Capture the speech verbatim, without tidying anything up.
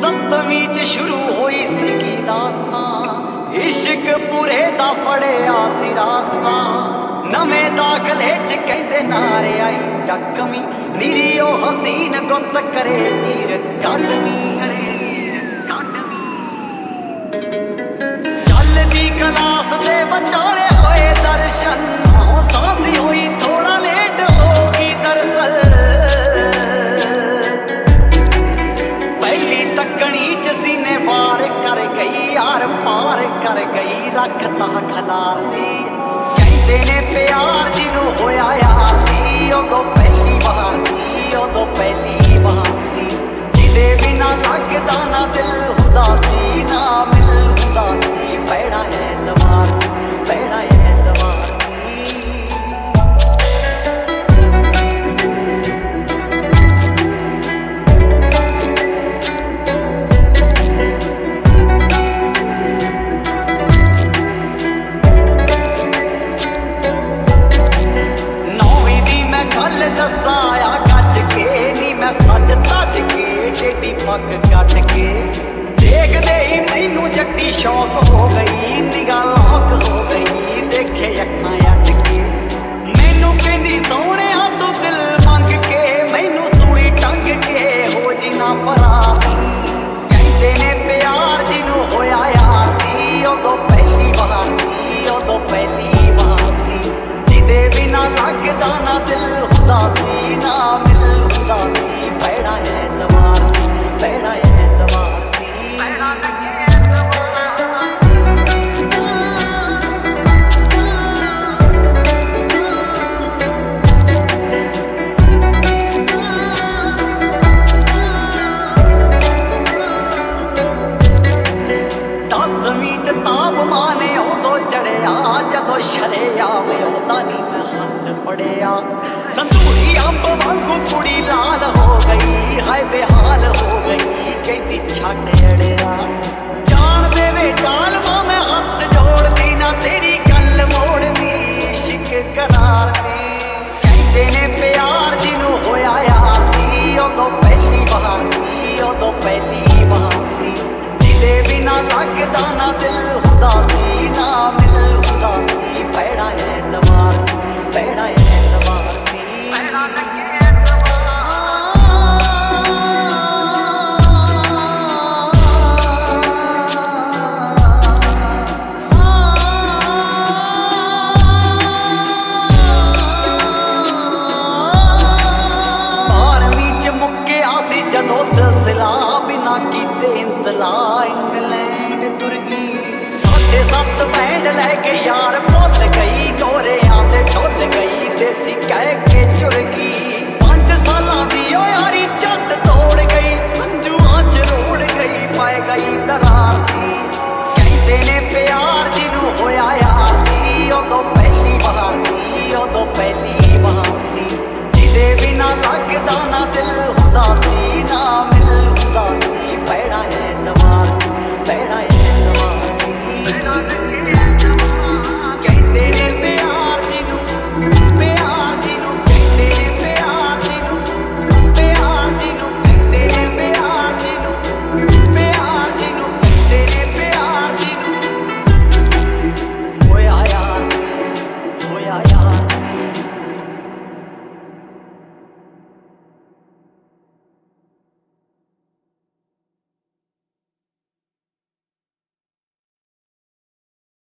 सतवीं च शुरू हुई सीगी दास्तां इश्क पूरे दा पड़िया सी रास्ता नवें दाखले च कहंदे नारे आई जखमी नीरी ओ हसीन गुत करे जीर कांडवी चलदी कलास दे बचाले होए दर्शन सांसी हुई थोड़ा लेट होगी दरअसल कर गई यार पार कर गई रखता खलार सी कहते ने प्यार जिनू होया यार सी उदों पहली बार सी उदों पहली बार सी जिदे बिना लगदा ना दिल हुंदा सी ना मिल हुंदा सी पैड़ा है लवार सी पैड़ा है लवार सी गल दसाया गज के नी मैं सच तज के टेढ़ी पग कट के देखदे ही मैनू जट्टी शौक हो गई निगाह लौक हो गई देखे अखां अट के मैनू कहंदी सोहणे तू दिल मंग के मैनू सूई टंग के हो जी ना भरा कहंदे ने प्यार जिनू होया यार सी उदों पहली बार सी उदों पहली बार सी जिदे बिना लगदा ना दिल हुंदा सी ना मिल हुंदा सी पैड़ा है तवार सी पैड़ा है तवार सी पैड़ा लगे दसवीं च तापमान उदों चढ़िया जदों शरिया वे उदा नी मैं हथ फड़िया संतूरी अंब वांगू कुड़ी लाल हो गई हाय बेहाल हो गई कहती छड्ड अड़िया जान देवे जालमा मैं हथ जोड़दी ना तेरी गल मोड़दी इश्क करार दी कहंदे ने प्यार जिनू होया यार सी उदों पहली बार सी उदों पहली बार सी जिदे बिना लगदा ना दिल हुंदा सी ना मिल हुंदा सी पैड़ा है तवार सी पैड़ा है तवार सी पैड़ा लगे बारहवीं च मुक्किया सी जदों सिलसिला बिना कीते इंतला इंग्लैंड तुर गई साढ़े सत्त बैंड लैके यार भुल गई गोरियां ते ढुल गई देसी कह के चुर गई